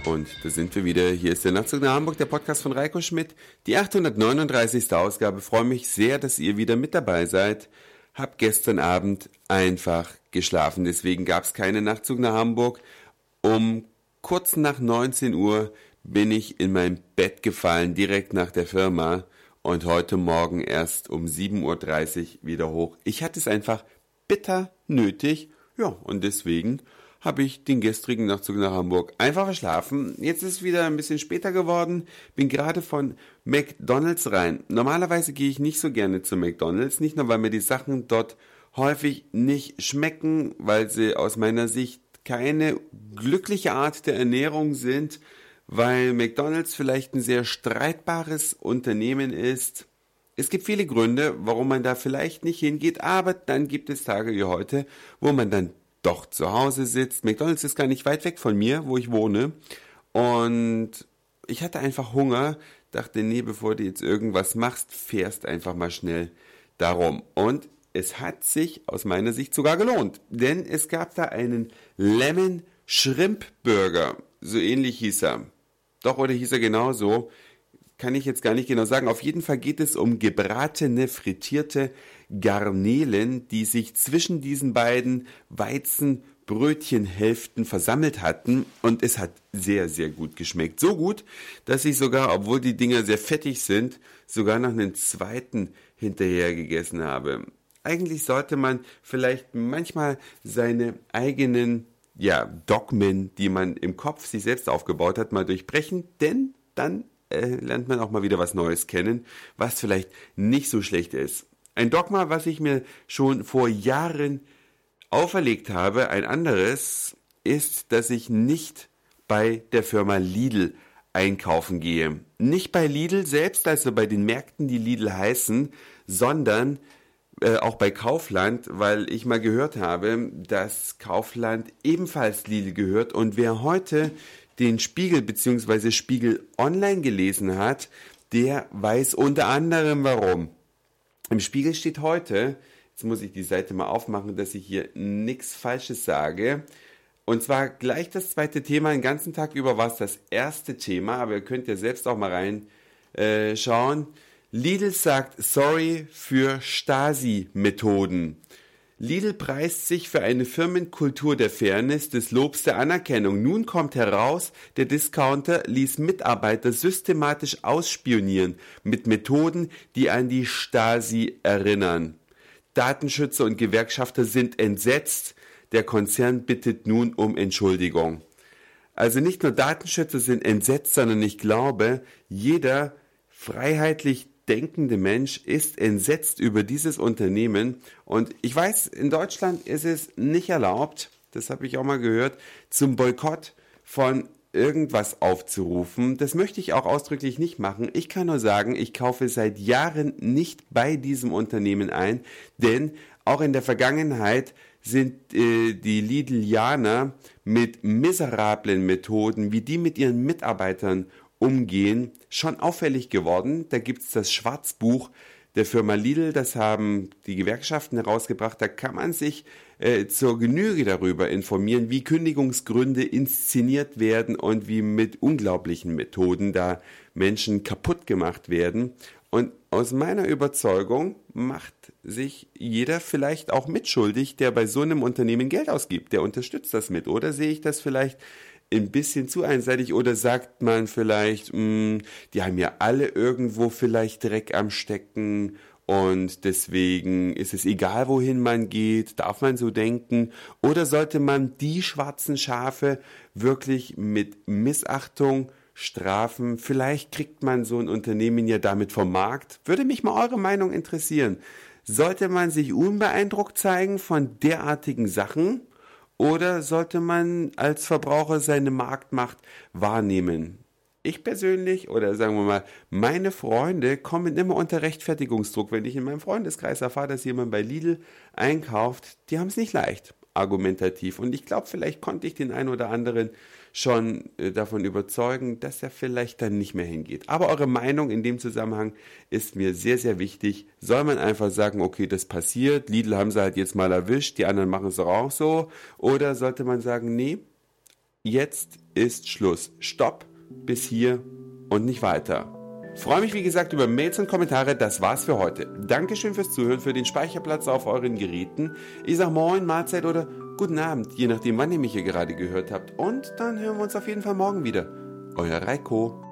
Und da sind wir wieder. Hier ist der Nachtzug nach Hamburg, der Podcast von Reiko Schmidt. Die 839. Ausgabe. Freue mich sehr, dass ihr wieder mit dabei seid. Hab gestern Abend einfach geschlafen. Deswegen gab es keinen Nachtzug nach Hamburg. Um kurz nach 19 Uhr bin ich in mein Bett gefallen, direkt nach der Firma. Und heute Morgen erst um 7.30 Uhr wieder hoch. Ich hatte es einfach bitter nötig. Ja, und deswegen habe ich den gestrigen Nachtzug nach Hamburg einfach verschlafen. Jetzt ist es wieder ein bisschen später geworden. Bin gerade von McDonald's rein. Normalerweise gehe ich nicht so gerne zu McDonald's. Nicht nur, weil mir die Sachen dort häufig nicht schmecken, weil sie aus meiner Sicht keine glückliche Art der Ernährung sind, weil McDonald's vielleicht ein sehr streitbares Unternehmen ist. Es gibt viele Gründe, warum man da vielleicht nicht hingeht, aber dann gibt es Tage wie heute, wo man dann doch zu Hause sitzt. McDonald's ist gar nicht weit weg von mir, wo ich wohne. Und ich hatte einfach Hunger, dachte, nee, bevor du jetzt irgendwas machst, fährst einfach mal schnell darum. Und es hat sich aus meiner Sicht sogar gelohnt, denn es gab da einen Lemon Shrimp Burger. So ähnlich hieß er. Doch, oder hieß er genauso? Kann ich jetzt gar nicht genau sagen. Auf jeden Fall geht es um gebratene, frittierte Garnelen, die sich zwischen diesen beiden Weizenbrötchenhälften versammelt hatten. Und es hat sehr, sehr gut geschmeckt. So gut, dass ich sogar, obwohl die Dinger sehr fettig sind, sogar noch einen zweiten hinterher gegessen habe. Eigentlich sollte man vielleicht manchmal seine eigenen Dogmen, die man im Kopf sich selbst aufgebaut hat, mal durchbrechen, denn dann lernt man auch mal wieder was Neues kennen, was vielleicht nicht so schlecht ist. Ein Dogma, was ich mir schon vor Jahren auferlegt habe, ein anderes, ist, dass ich nicht bei der Firma Lidl einkaufen gehe. Nicht bei Lidl selbst, also bei den Märkten, die Lidl heißen, sondern auch bei Kaufland, weil ich mal gehört habe, dass Kaufland ebenfalls Lidl gehört. Und wer heute den Spiegel bzw. Spiegel Online gelesen hat, der weiß unter anderem warum. Im Spiegel steht heute, jetzt muss ich die Seite mal aufmachen, dass ich hier nichts Falsches sage, und zwar gleich das zweite Thema, den ganzen Tag über war es das erste Thema, aber ihr könnt ja selbst auch mal reinschauen. Lidl sagt sorry für Stasi-Methoden. Lidl preist sich für eine Firmenkultur der Fairness, des Lobs, der Anerkennung. Nun kommt heraus, der Discounter ließ Mitarbeiter systematisch ausspionieren mit Methoden, die an die Stasi erinnern. Datenschützer und Gewerkschafter sind entsetzt. Der Konzern bittet nun um Entschuldigung. Also nicht nur Datenschützer sind entsetzt, sondern ich glaube, jeder freiheitlich denkende Mensch ist entsetzt über dieses Unternehmen. Und ich weiß, in Deutschland ist es nicht erlaubt, das habe ich auch mal gehört, zum Boykott von irgendwas aufzurufen. Das möchte ich auch ausdrücklich nicht machen. Ich kann nur sagen, ich kaufe seit Jahren nicht bei diesem Unternehmen ein, denn auch in der Vergangenheit sind die Lidlianer mit miserablen Methoden, wie die mit ihren Mitarbeitern umgehen, schon auffällig geworden. Da gibt es das Schwarzbuch der Firma Lidl, das haben die Gewerkschaften herausgebracht. Da kann man sich zur Genüge darüber informieren, wie Kündigungsgründe inszeniert werden und wie mit unglaublichen Methoden da Menschen kaputt gemacht werden. Und aus meiner Überzeugung macht sich jeder vielleicht auch mitschuldig, der bei so einem Unternehmen Geld ausgibt. Der unterstützt das mit. Oder sehe ich das vielleicht ein bisschen zu einseitig, oder sagt man vielleicht, die haben ja alle irgendwo vielleicht Dreck am Stecken und deswegen ist es egal, wohin man geht, darf man so denken, oder sollte man die schwarzen Schafe wirklich mit Missachtung strafen? Vielleicht kriegt man so ein Unternehmen ja damit vom Markt. Würde mich mal eure Meinung interessieren. Sollte man sich unbeeindruckt zeigen von derartigen Sachen? Oder sollte man als Verbraucher seine Marktmacht wahrnehmen? Ich persönlich, oder sagen wir mal, meine Freunde kommen immer unter Rechtfertigungsdruck. Wenn ich in meinem Freundeskreis erfahre, dass jemand bei Lidl einkauft, die haben es nicht leicht, argumentativ. Und ich glaube, vielleicht konnte ich den einen oder anderen schon davon überzeugen, dass er vielleicht dann nicht mehr hingeht. Aber eure Meinung in dem Zusammenhang ist mir sehr, sehr wichtig. Soll man einfach sagen, okay, das passiert, Lidl haben sie halt jetzt mal erwischt, die anderen machen es doch auch so? Oder sollte man sagen, nee, jetzt ist Schluss. Stopp, bis hier und nicht weiter. Freue mich wie gesagt über Mails und Kommentare, das war's für heute. Dankeschön fürs Zuhören, für den Speicherplatz auf euren Geräten. Ich sag Moin, Mahlzeit oder Guten Abend, je nachdem wann ihr mich hier gerade gehört habt. Und dann hören wir uns auf jeden Fall morgen wieder. Euer Reiko.